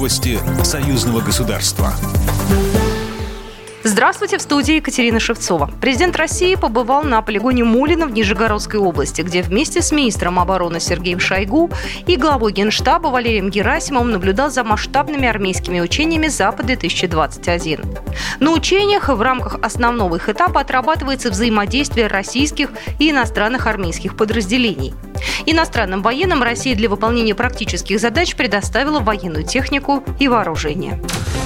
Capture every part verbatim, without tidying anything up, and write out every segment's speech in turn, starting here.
Новости союзного государства. Здравствуйте, в студии Екатерина Шевцова. Президент России побывал на полигоне Мулино в Нижегородской области, где вместе с министром обороны Сергеем Шойгу и главой Генштаба Валерием Герасимовым наблюдал за масштабными армейскими учениями «Запад-две тысячи двадцать один». На учениях в рамках основного их этапа отрабатывается взаимодействие российских и иностранных армейских подразделений. Иностранным военным Россия для выполнения практических задач предоставила военную технику и вооружение.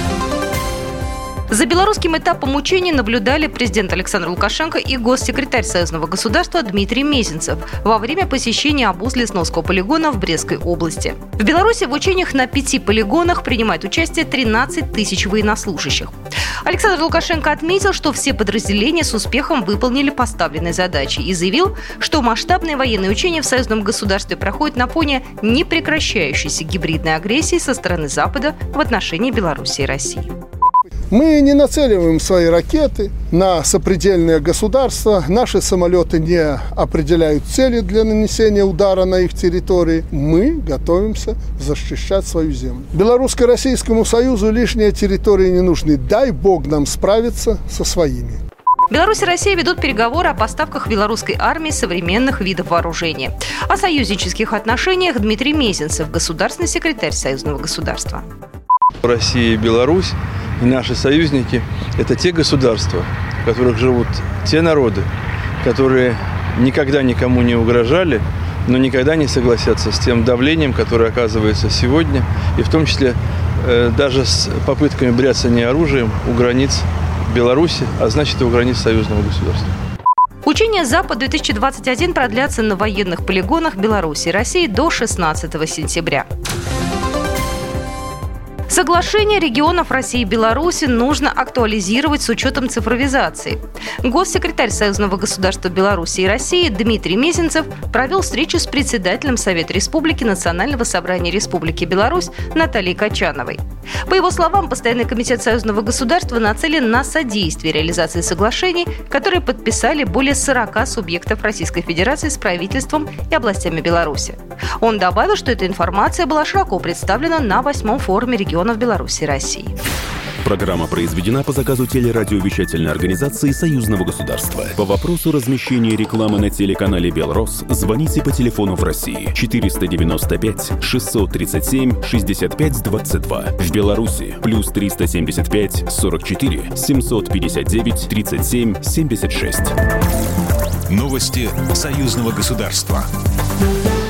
За белорусским этапом учений наблюдали президент Александр Лукашенко и госсекретарь союзного государства Дмитрий Мезенцев во время посещения обуз-лесновского полигона в Брестской области. В Беларуси в учениях на пяти полигонах принимает участие тринадцать тысяч военнослужащих. Александр Лукашенко отметил, что все подразделения с успехом выполнили поставленные задачи и заявил, что масштабные военные учения в союзном государстве проходят на фоне непрекращающейся гибридной агрессии со стороны Запада в отношении Беларуси и России. Мы не нацеливаем свои ракеты на сопредельные государства. Наши самолеты не определяют цели для нанесения удара на их территории. Мы готовимся защищать свою землю. Белорусско-Российскому Союзу лишние территории не нужны. Дай Бог нам справиться со своими. Беларусь и Россия ведут переговоры о поставках белорусской армии современных видов вооружения. О союзнических отношениях Дмитрий Мезенцев, государственный секретарь союзного государства. Россия и Беларусь и наши союзники – это те государства, в которых живут те народы, которые никогда никому не угрожали, но никогда не согласятся с тем давлением, которое оказывается сегодня, и в том числе э, даже с попытками бряцания оружием у границ Беларуси, а значит и у границ союзного государства. Учения «Запад-две тысячи двадцать один» продлятся на военных полигонах Беларуси и России до шестнадцатого сентября. Соглашение регионов России и Беларуси нужно актуализировать с учетом цифровизации. Госсекретарь союзного государства Беларуси и России Дмитрий Мезенцев провел встречу с председателем Совета Республики Национального собрания Республики Беларусь Натальей Качановой. По его словам, Постоянный комитет союзного государства нацелен на содействие реализации соглашений, которые подписали более сорока субъектов Российской Федерации с правительством и областями Беларуси. Он добавил, что эта информация была широко представлена на восьмом форуме регионов Беларуси и России. Программа произведена по заказу телерадиовещательной организации Союзного государства. По вопросу размещения рекламы на телеканале «Белрос» звоните по телефону в России четыреста девяносто пять шестьсот тридцать семь шестьдесят пять двадцать два. В Беларуси плюс триста семьдесят пять сорок четыре семьсот пятьдесят девять тридцать семь семьдесят шесть. Новости союзного государства.